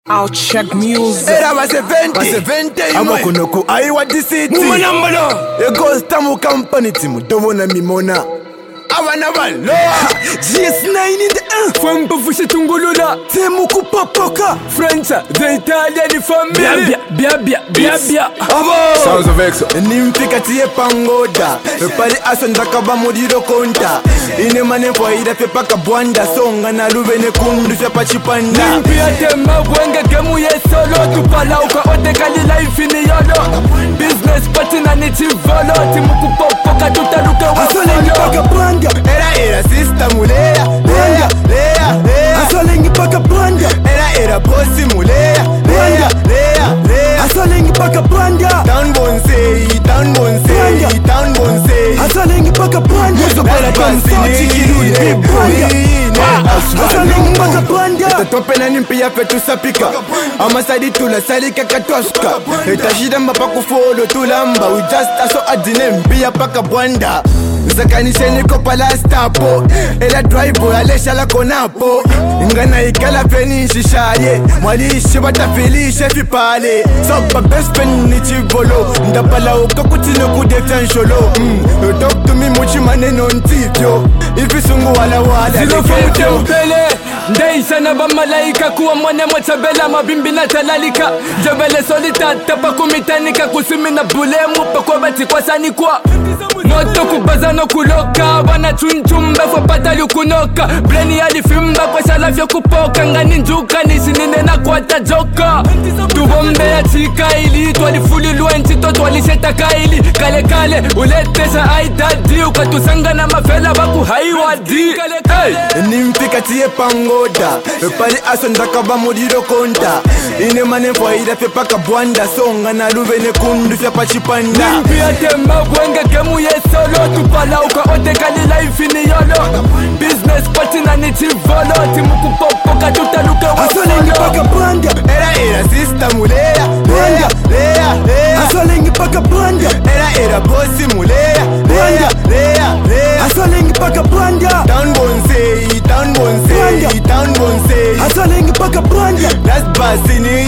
I'll check music. Era ba 70 amakonoku aiwa disiti Mumanambalo Egosta mu company timu Dovona mimona Awana balo GS9 in the Famba fushe tungulula Timu kupopoka French, the Italian family Bia Abo Sounds of Exo Nimpika tiye pangoda Pari aso ndakaba mudiro konta Ine mane kwa ida pepa kabwanda Songa na lube ne kundu fya pachipanda Nimpia tema wenge gemu ye solo Tupala uka ote kali life ini yolo Business party na nichi volo Timu kupopoka tutaruke wa Asolengi paka banda Era system ulea Lea Asolengi paka banda Era bossi mulea Lea Asolengi paka banda Town bonsei Asolengi paka banda Muzopala kamsoti kirudi banda Asolengi paka banda Tatope na nimpia fetu sapika Amasadi tula salika katoska Etashida mba pakufolo tulamba We just aso adine mpia paka banda Zakanishe niko pala stapo Ela drive alesha la konapo Ngana ikala feni shishaye Mwalishi batafilishe fipale Soba best friend ni chivolo Ndapala uka kutino kudefyan sholo Talk to me muchi maneno ntifyo Ifi sungu wala Zilo fute mpele Ndeisha na ba malaika kuwa mwane mwachabela mabimbi na talalika Jabele solita tapa kumitanika kusimi na bulemu Pakwa bati kwa sani kwa Moto kubaza no kuloka Wana chunchumbe fo patali kunoka Bleni ya fimba kwa shalafyo kupoka Ngani njuka nisinine na kwa tajoka Tubombe ya chika ili Twali fuli luenchi to twali sheta kaili Kale uletesha aidadi Ukatusanga na mafela baku haiwadi Nimpika tiye pangoda Pari aso ndakaba mudiro konta Ine mane fwa ida fepa kabwanda Songa na lube ne kundu fya pachipanda Nimpia tema wenge gemu ye solo Tupala uka ote kali life ini yolo Business party na nichi volo Timu kupopoka tutaluke wa Asolengi paka banda Era system ulea Asolengi paka banda Era bossi mulea Lea Asolengi paka banda Town bonsei Asolengi paka banda Last basi ni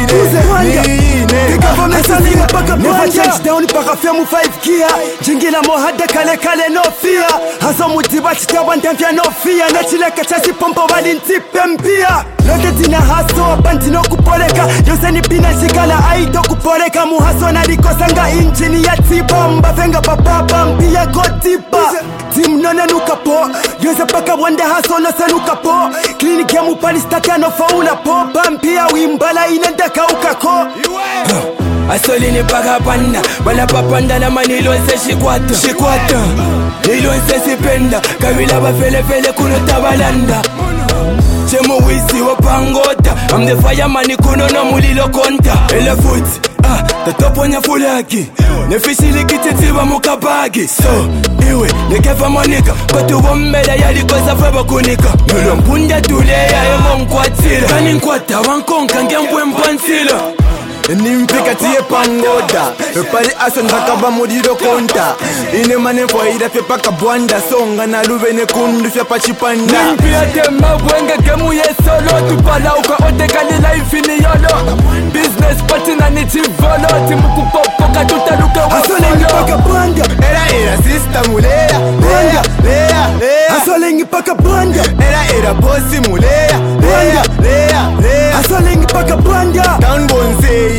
Asolengi paka banda Never change down paka femu 5 kia Jingila mohada kale no fear Haso mutiba chitawa ndemfya no fear Nechileka chasi pompo wali ntipe mpia Loke tina haso abanti no kupoleka Yose ni pina shikala aido kupoleka Muhaso na rikosanga injini ya tiba Mbafenga bababa mpia gotiba Team nona nukapo Yose paka wanda haso no se nukapo Klinik ya mupali staka no faula po Bampia wimbala inendaka ukako Asolini paka panda Bala papanda la mani ilonse shikwata Ilonse sipenda Kabila bafele kuno tabalanda Chemo wisi wapangota I'm the fireman kuno no mulilo konta Ele foot tatoponya fulaki Nefishili kititiba mukabagi So iwe nekefa monika Kotu wombeda yalikosa feba kunika Nulo mpunda tuleya emo mkwatila Kani nkwata wankonka ngembwe mpansila Nimpika tiye pangoda Pari aso ndakaba mudiro konta Ine mane fwa ida fepa kabwanda Songa na lube ne kundu fya pachipanda Nimpia tema wenge gemu ye solo Tupala uka ote kali life ini yolo Business party na nichi volo Timu kupopoka tutaluke wa Asolengi paka banda Era system ulea Asolengi paka banda Era bossi mulea Lea Asolengi paka banda Town bonsei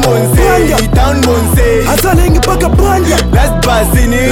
Asolengi paka banda Last basi ni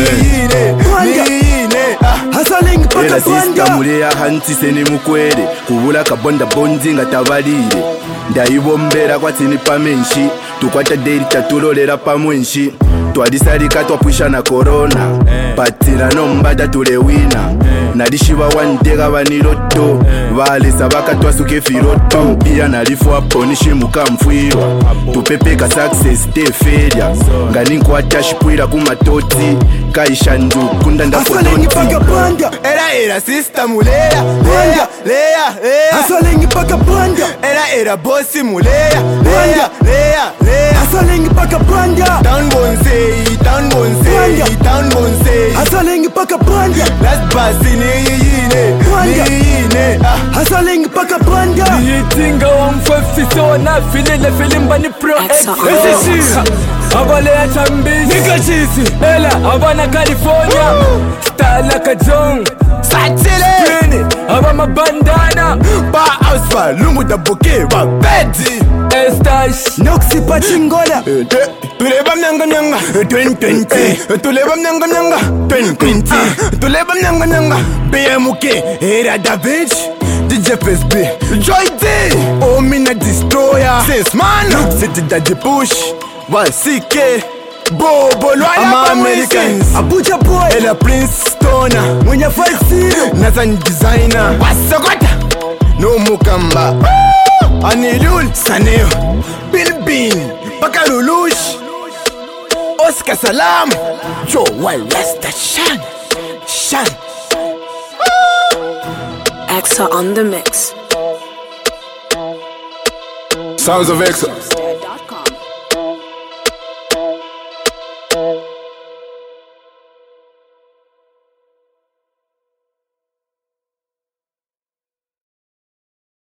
Asolengi paka Era banda sista mulea hantise ni mukwere Kubula kabonda bonzi nga tabalire Ndayibombera kwa tini pamenshi Tukwata deri tatulolera pamwenshi Twalisalika twapwisha na corona Patira no mbata tulewina Nalishiba wandega baniroto Balesa baka twasuke firoto Mpia nalifwa ponishi mukamfwiwa Tupepeka success te failure Ngani nkwata shipwira kumatoti Kaisha ndukunda Asolengi paka ndapodoti banda Era system ulea Asolengi paka banda Era bossi mulea Asolengi paka banda Town bonsei town bonse Hasalengi paka panda Last bus niyine Hasalengi paka panda Yitinga wamfefiso na filile filimba ni pro X Abale ya chambizi Nika cheese Ela abana California Style kajong Satile Abama bandana Ba ausfa lungu da bouquet Ba bedi Estash Noxi pachingola Tuleba mnyanga mnyanga 2020 Tuleba mnyanga mnyanga 2020 Tuleba mnyanga mnyanga BMK Era Da Vinci DJ FSB Joy D Omina Destroyer Since man Look City Daddy Push 1CK Bobo Loyal Americans Abuja Boy Ella Prince Stoner Mwenye fight zero Nathan Designer Wasogota No Mukamba Anilul Saneo Bilbin Bakalulush Oscar Salam Joe Wild Rasta Shan Exa on the mix. Sounds of Exa